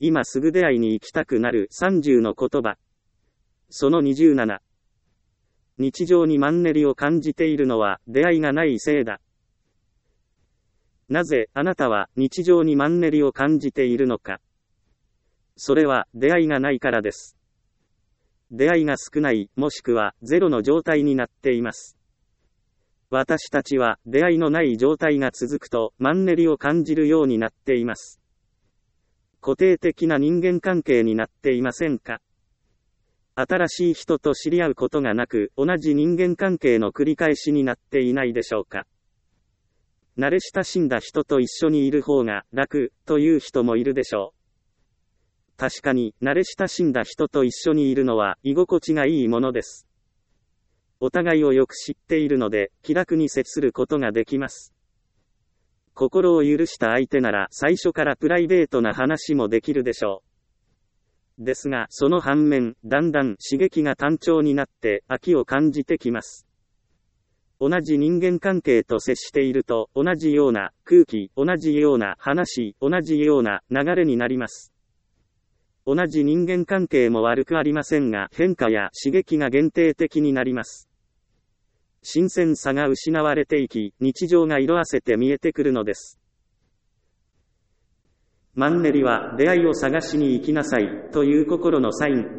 今すぐ出会いに行きたくなる30の言葉。その27。日常にマンネリを感じているのは出会いがないせいだ。なぜあなたは日常にマンネリを感じているのか。それは出会いがないからです。出会いが少ない、もしくはゼロの状態になっています。私たちは出会いのない状態が続くとマンネリを感じるようになっています。固定的な人間関係になっていませんか？新しい人と知り合うことがなく、同じ人間関係の繰り返しになっていないでしょうか？慣れ親しんだ人と一緒にいる方が楽という人もいるでしょう。確かに、慣れ親しんだ人と一緒にいるのは居心地がいいものです。お互いをよく知っているので、気楽に接することができます。心を許した相手なら最初からプライベートな話もできるでしょう。ですが、その反面、だんだん刺激が単調になって飽きを感じてきます。同じ人間関係と接していると、同じような空気、同じような話、同じような流れになります。同じ人間関係も悪くありませんが、変化や刺激が限定的になります。新鮮さが失われていき、日常が色あせて見えてくるのです。マンネリは出会いを探しに行きなさいという心のサイン。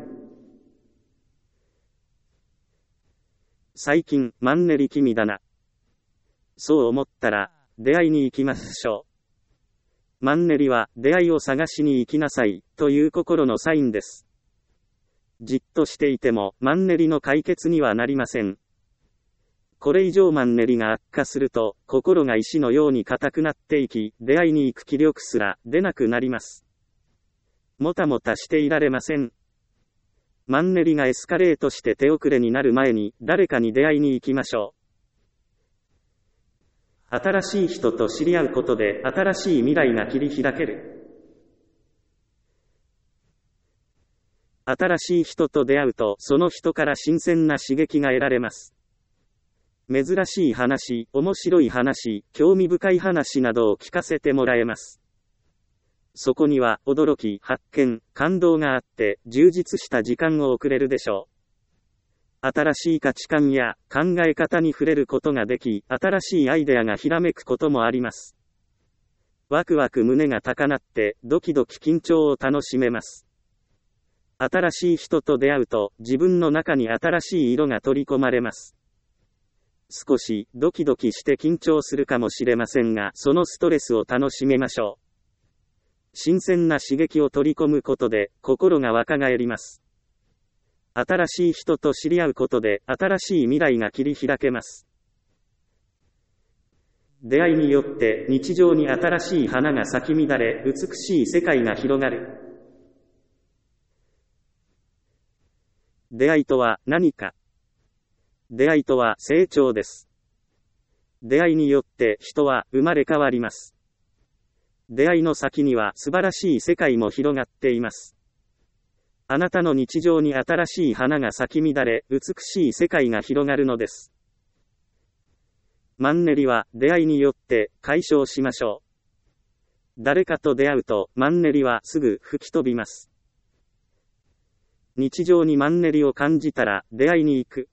最近、マンネリ気味だな。そう思ったら、出会いに行きましょう。マンネリは出会いを探しに行きなさいという心のサインです。じっとしていてもマンネリの解決にはなりません。これ以上マンネリが悪化すると、心が石のように硬くなっていき、出会いに行く気力すら出なくなります。もたもたしていられません。マンネリがエスカレートして手遅れになる前に、誰かに出会いに行きましょう。新しい人と知り合うことで新しい未来が切り開ける。新しい人と出会うと、その人から新鮮な刺激が得られます。珍しい話、面白い話、興味深い話などを聞かせてもらえます。そこには驚き、発見、感動があって、充実した時間を送れるでしょう。新しい価値観や考え方に触れることができ、新しいアイデアがひらめくこともあります。ワクワク胸が高鳴って、ドキドキ緊張を楽しめます。新しい人と出会うと、自分の中に新しい色が取り込まれます。少しドキドキして緊張するかもしれませんが、そのストレスを楽しめましょう。新鮮な刺激を取り込むことで、心が若返ります。新しい人と知り合うことで、新しい未来が切り開けます。出会いによって、日常に新しい花が咲き乱れ、美しい世界が広がる。出会いとは何か。出会いとは成長です。出会いによって人は生まれ変わります。出会いの先には素晴らしい世界も広がっています。あなたの日常に新しい花が咲き乱れ、美しい世界が広がるのです。マンネリは出会いによって解消しましょう。誰かと出会うとマンネリはすぐ吹き飛びます。日常にマンネリを感じたら出会いに行く。